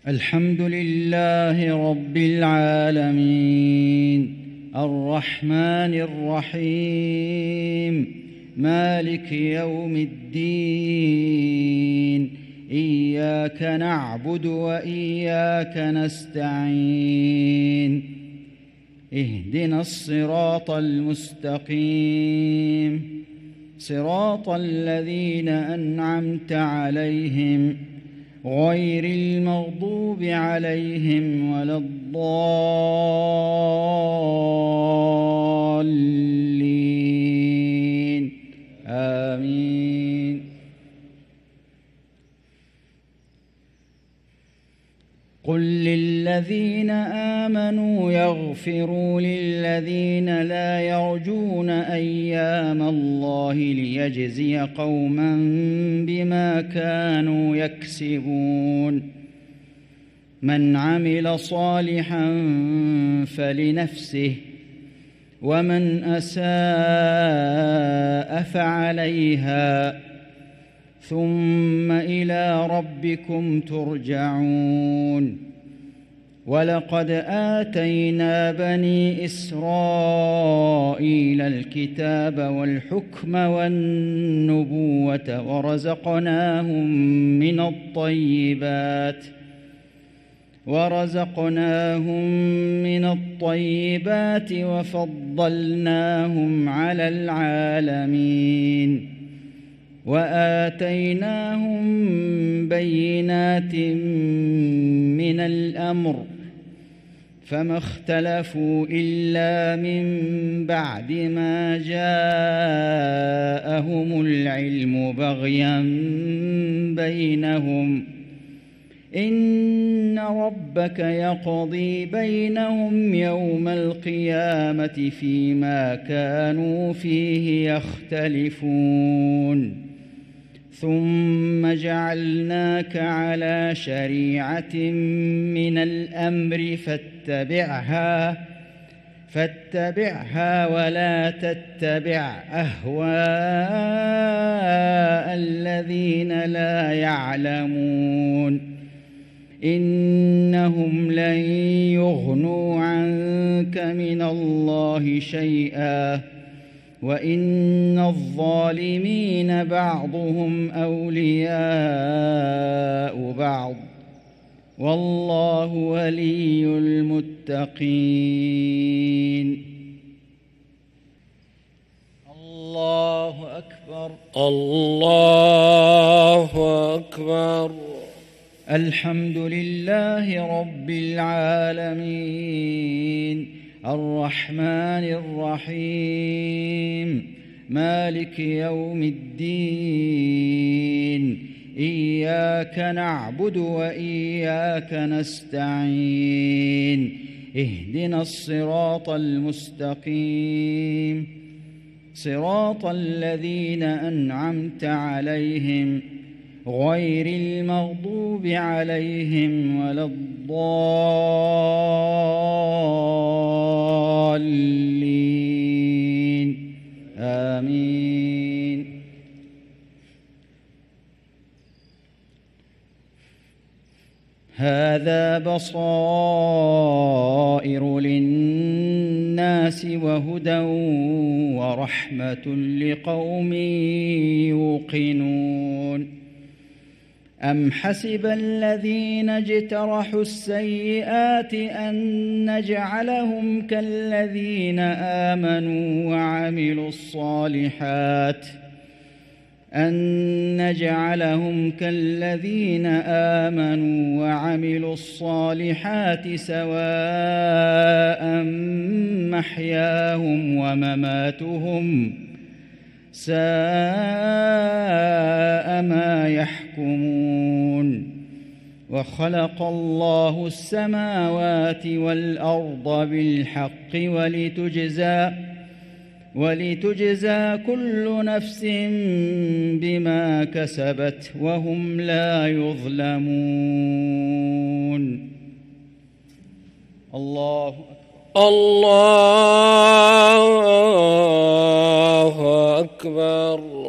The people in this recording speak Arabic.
الحمد لله رب العالمين الرحمن الرحيم مالك يوم الدين إياك نعبد وإياك نستعين اهدنا الصراط المستقيم صراط الذين أنعمت عليهم غير المغضوب عليهم ولا الضالين آمين. قل للذين آمنوا يغفروا للذين لا يرجون أيام الله ليجزي قوما بما كانوا يكسبون. من عمل صالحا فلنفسه ومن أساء فعليها ثم إلى ربكم ترجعون. ولقد آتينا بني إسرائيل الكتاب والحكم والنبوة ورزقناهم من الطيبات وفضلناهم على العالمين وآتيناهم بينات من الأمر فما اختلفوا إلا من بعد ما جاءهم العلم بغيا بينهم. إن ربك يقضي بينهم يوم القيامة فيما كانوا فيه يختلفون. ثم جعلناك على شريعة من الأمر فاتبعها ولا تتبع أهواء الذين لا يعلمون. إنهم لن يغنوا عنك من الله شيئا وإن الظالمين بعضهم أولياء بعض والله ولي المتقين. الله أكبر الله أكبر. الحمد لله رب العالمين الرحمن الرحيم مالك يوم الدين إياك نعبد وإياك نستعين اهدنا الصراط المستقيم صراط الذين أنعمت عليهم غير المغضوب عليهم ولا الضالين آمين. هذا بصائر للناس وهدى ورحمة لقوم يوقنون. أم حسب الذين اجترحوا السيئات أن نجعلهم كالذين آمنوا وعملوا الصالحات سواء محياهم ومماتهم ساء ما يحكمون. وخلق الله السماوات والأرض بالحق ولتجزى كل نفس بما كسبت وهم لا يظلمون. الله أكبر.